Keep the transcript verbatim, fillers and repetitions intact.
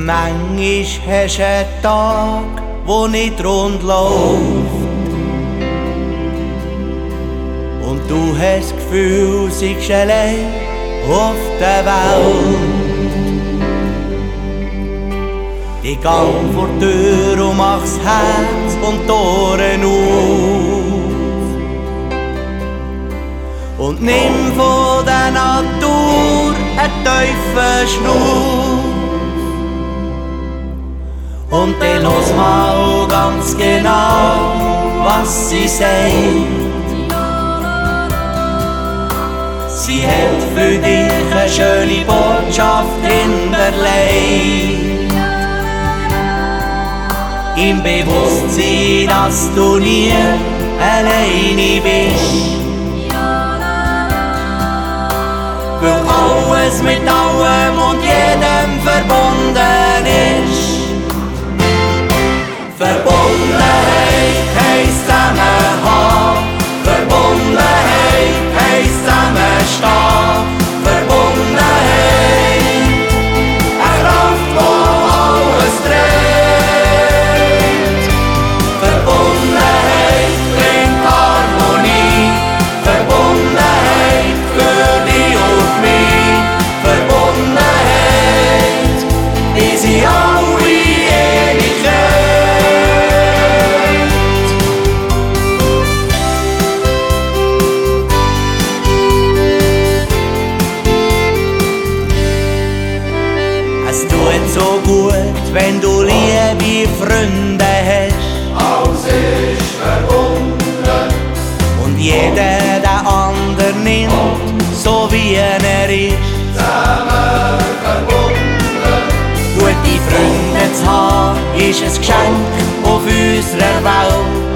Manchmal hast du einen Tag, wo nicht rund läuft. Und du hast das Gefühl, du seist allein auf der Welt. Ich gang vor die Tür und mach's Herz und die Ohren auf und nimm von der Natur einen tiefen Schnuff. Und dann los mal ganz genau, was sie sagt. Sie hat für dich eine schöne Botschaft hinterlegt. Im Bewusstsein, dass du nie alleine bist. Weil alles mit allem und jedem verbunden ist. Verbundenheit heisst Zusammenhang. Verbundenheit heisst Zusammenstehen. Verbundenheit, eine Kraft, die alles dreht. Verbundenheit bringt Harmonie. Verbundenheit für dich und mich. Verbundenheit ist in alle Ewigkeit. Es tut so gut, wenn du liebe Freunde hast. Alles ist verbunden. Und jeder den anderen nimmt, so wie er ist. Zusammen verbunden. Gute Freunde zu haben, ist ein Geschenk auf unserer Welt.